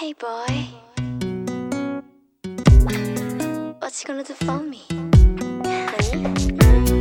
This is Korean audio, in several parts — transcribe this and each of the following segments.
Hey boy, what you gonna do for me? Honey?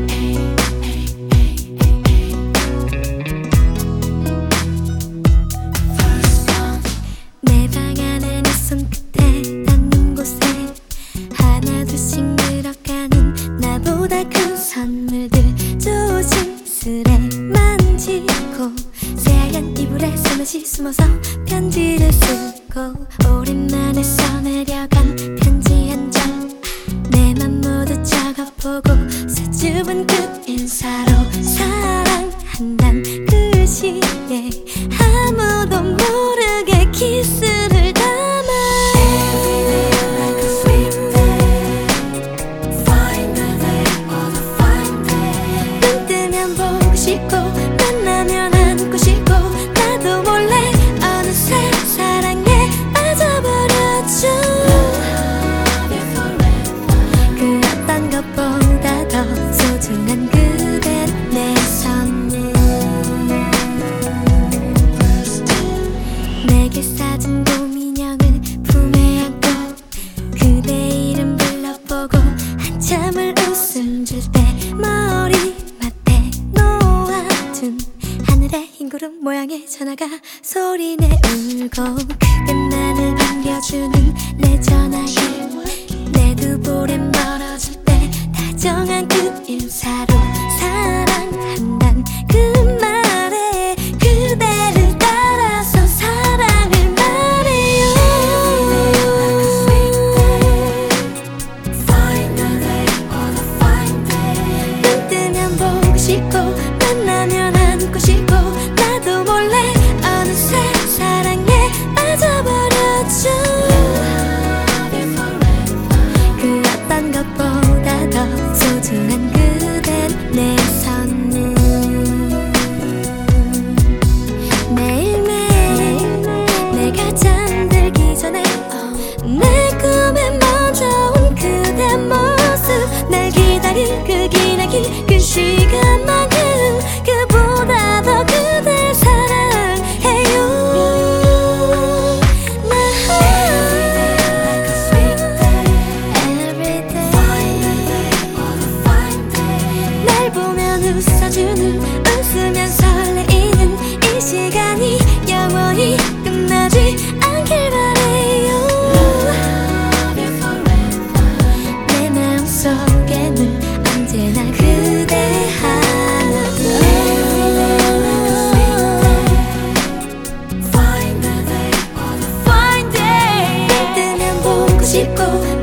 내 방 안에 네 손끝에 닿는 곳에 하나둘씩 늘어가는 나보다 큰 선물들 조심스레 만지고 새하얀 이불에 살며시 숨어서 편지를 쓰고 오랜만에 써내려간 편지 한 장 내 맘 모두 적어보고 수줍은 끝인사로 사랑한단 글씨에 아무도 모르게 키스를 담아 Every day like a sweet day Find the day or the fine day 눈 뜨면 보고 싶고 만나면 안고 싶고 나도 몰래 어느새 사랑에 빠져버렸죠 그 어떤 것보다 더 소중한 그댄 내 선물 내게 사준 곰인형을 품에 안고 그대 이름 불러보고 한참을 웃음 줄 때 머리맡에 놓아둔 하늘의 흰 구름 모양의 전화가 소리내 울고 그것만을 반겨주는 내 전화에 내 두 볼에 멀어질 때 다정한 그 인사로 사랑한단 그 말에 그대를 따라서 사랑을 말해요 눈 뜨면 보고 싶고 만나면 안고 싶고 나도 몰래 어느새 사랑에 빠져버렸죠 그 어떤 것보다 더 소중한 그댄 내 선물 매일매일 내가 잠들기 전에 내 꿈에 먼저 온 그대 모습 날 기다릴 그 기나긴 그 시간만큼 그보다 더 그댈 사랑해요 날 보면 웃어주는 웃으면 설레이는 이 시간이 영원히 끝나지 않길 바래요 내 마음속에는 언제나 그대 하나 Find the day 눈 뜨면 보고 싶고